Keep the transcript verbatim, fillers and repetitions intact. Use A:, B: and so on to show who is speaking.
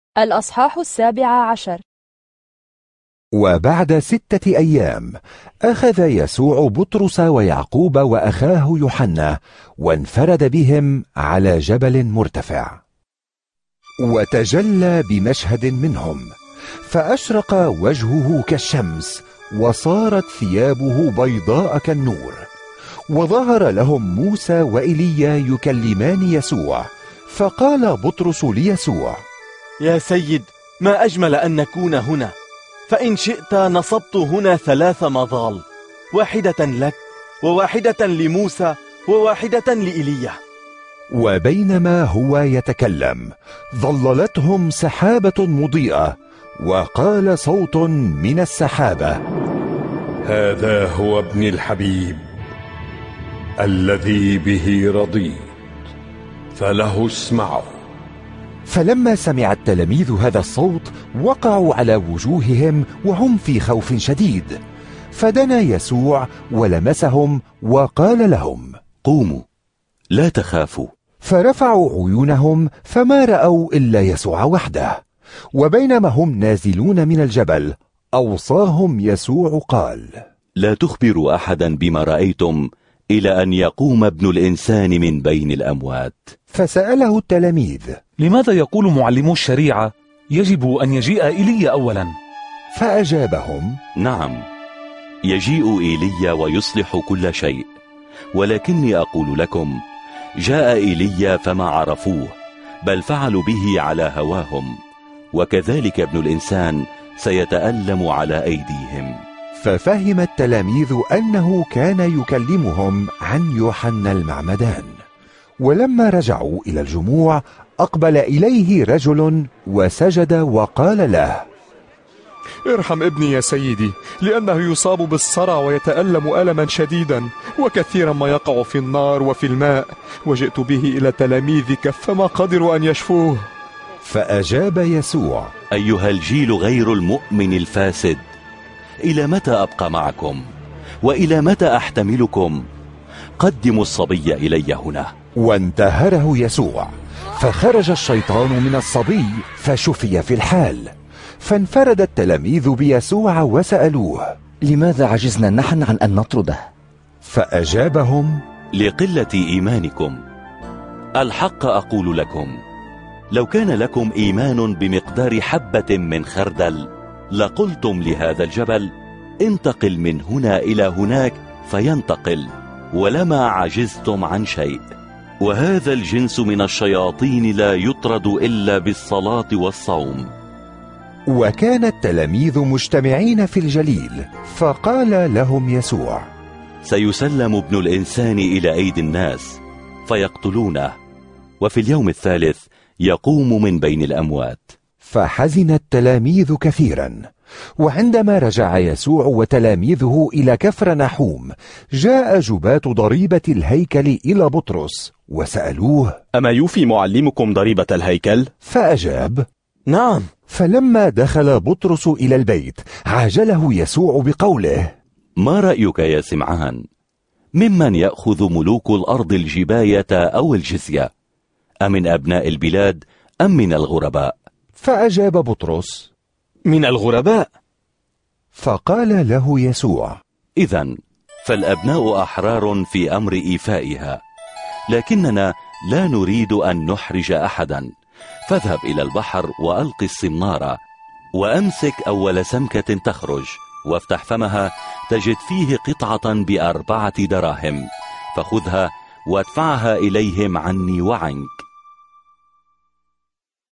A: الأصحاح السابع عشر.
B: وبعد ستة أيام أخذ يسوع بطرس ويعقوب وأخاه يوحنا وانفرد بهم على جبل مرتفع، وتجلى بمشهد منهم، فأشرق وجهه كالشمس، وصارت ثيابه بيضاء كالنور. وظهر لهم موسى وإيليا يكلمان يسوع، فقال بطرس ليسوع:
C: يا سيد، ما أجمل أن نكون هنا، فإن شئت نصبت هنا ثلاث مظال، واحدة لك وواحدة لموسى وواحدة لإيليا.
B: وبينما هو يتكلم ظللتهم سحابة مضيئة، وقال صوت من السحابة:
D: هذا هو ابني الحبيب الذي به رضيت، فله اسمعوا.
B: فلما سمع التلاميذ هذا الصوت وقعوا على وجوههم وهم في خوف شديد. فدنا يسوع ولمسهم وقال لهم:
E: قوموا، لا تخافوا.
B: فرفعوا عيونهم فما رأوا إلا يسوع وحده. وبينما هم نازلون من الجبل أوصاهم يسوع قال:
E: لا تخبروا أحدا بما رأيتم إلى أن يقوم ابن الإنسان من بين الأموات.
B: فسأله التلاميذ:
F: لماذا يقول معلمو الشريعة يجب أن يجيء إيليا أولا؟
B: فأجابهم:
E: نعم، يجيء إيليا ويصلح كل شيء، ولكني أقول لكم جاء إيليا فما عرفوه، بل فعلوا به على هواهم، وكذلك ابن الإنسان سيتألم على أيديهم.
B: ففهم التلاميذ أنه كان يكلمهم عن يوحنا المعمدان. ولما رجعوا إلى الجموع أقبل إليه رجل وسجد وقال له:
G: ارحم ابني يا سيدي، لأنه يصاب بالصرع ويتألم ألما شديدا، وكثيرا ما يقع في النار وفي الماء، وجئت به إلى تلاميذك فما قدروا أن يشفوه.
B: فأجاب يسوع:
E: أيها الجيل غير المؤمن الفاسد، إلى متى أبقى معكم؟ وإلى متى أحتملكم؟ قدموا الصبي إلي هنا.
B: وانتهره يسوع، فخرج الشيطان من الصبي فشفي في الحال. فانفرد التلاميذ بيسوع وسألوه:
H: لماذا عجزنا نحن عن أن نطرده؟
B: فأجابهم:
E: لقلة إيمانكم. الحق أقول لكم، لو كان لكم إيمان بمقدار حبة من خردل لقلتم لهذا الجبل: انتقل من هنا إلى هناك، فينتقل، ولما عجزتم عن شيء. وهذا الجنس من الشياطين لا يطرد إلا بالصلاة والصوم.
B: وكان التلاميذ مجتمعين في الجليل، فقال لهم يسوع:
E: سيسلم ابن الإنسان إلى أيدي الناس فيقتلونه، وفي اليوم الثالث يقوم من بين الأموات.
B: فحزن التلاميذ كثيرا. وعندما رجع يسوع وتلاميذه إلى كفرنحوم جاء جباة ضريبة الهيكل إلى بطرس وسألوه:
C: أما يوفي معلمكم ضريبة الهيكل؟
B: فأجاب:
C: نعم.
B: فلما دخل بطرس إلى البيت عاجله يسوع بقوله:
E: ما رأيك يا سمعان؟ ممن يأخذ ملوك الأرض الجباية أو الجزية؟ أمن أبناء البلاد أم من الغرباء؟
B: فأجاب بطرس:
C: من الغرباء.
B: فقال له يسوع:
E: إذن فالأبناء أحرار في أمر إيفائها، لكننا لا نريد أن نحرج أحدا. فاذهب إلى البحر وألق الصنارة، وأمسك أول سمكة تخرج، وافتح فمها تجد فيه قطعة بأربعة دراهم، فخذها وادفعها إليهم عني وعنك.